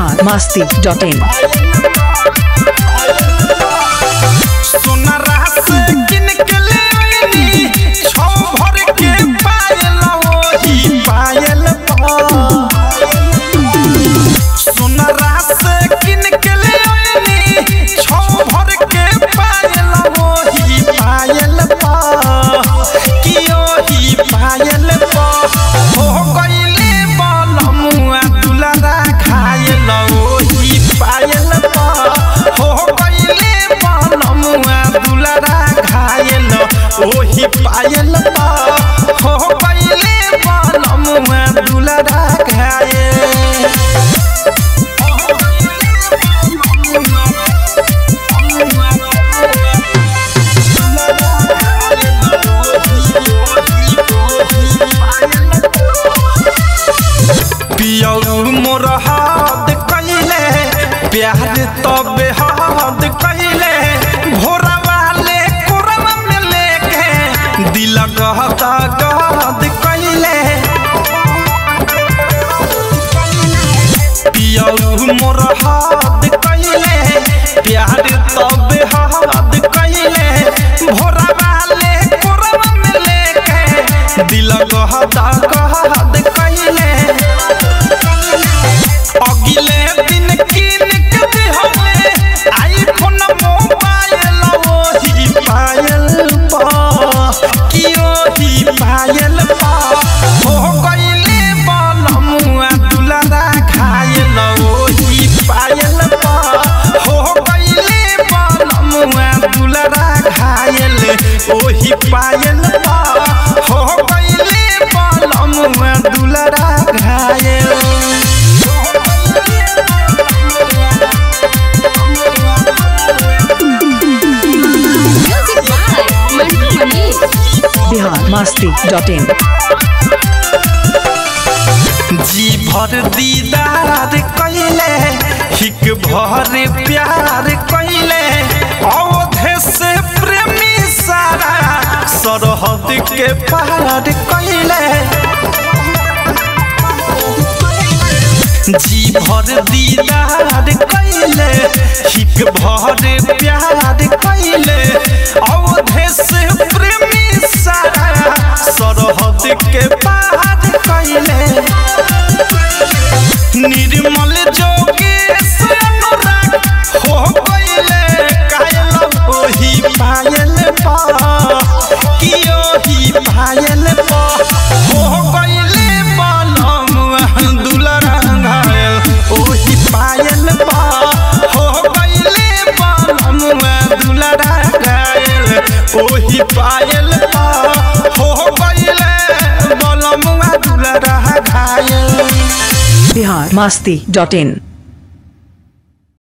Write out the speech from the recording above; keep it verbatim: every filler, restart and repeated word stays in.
Bihar Masti dot इन। सोनारा से किन के ले आईनी छौ भर के पायल ओही पायल सोनारा से किन के ले आईनी छौ भर के पायल ओही पायल कि ओही पायल हो गईले बलमुआ दुलारा खायल ओही पायल हो गईले बलमुआ दुलारा खायल ओही पायल हो गईले बलमुआ दुलारा खायल। पियऊ मोर हाथ कइले प्यार तो बेहद कइले भोरा वाले कोरवा में लेके दिल गहद गहद कइले पियऊ मोर हाथ कइले प्यार तो बेहद कइले भोरा वाले कोरवा में लेके दिल गहद गहद कइले अगिले दिन किन के दिहले आईफोन मोबाइल ओही पायल पा कि ओही पायल पा हो गईले बलमुआ दुलारा खायल ओही पायल पा हो गईले बलमुआ दुलारा खायल ओही पायल पा हो गईले बलमुआ दुलारा खायल। Bihar Masti dot in. जी भर दीदार कइले हिक भर प्यार कइले अवधे से प्रेमी सारा सरहद के पार कइले जी भर दीदार कइले हिक भर प्यार कइले अवधे से प्रेमी सारा सरहद के पार कइले निर्मल जोगेश अनुराग हो गइले कायल ओही पायल पा कि ओही पायल पा हो गइले बलमुआ दुलारा घायल ओही पायल पा हो गइले बलमुआ दुलारा घायल ओही पायल पा हो गइले बलमुआ दुलारा घायल। बिहार मस्ती डॉट इन।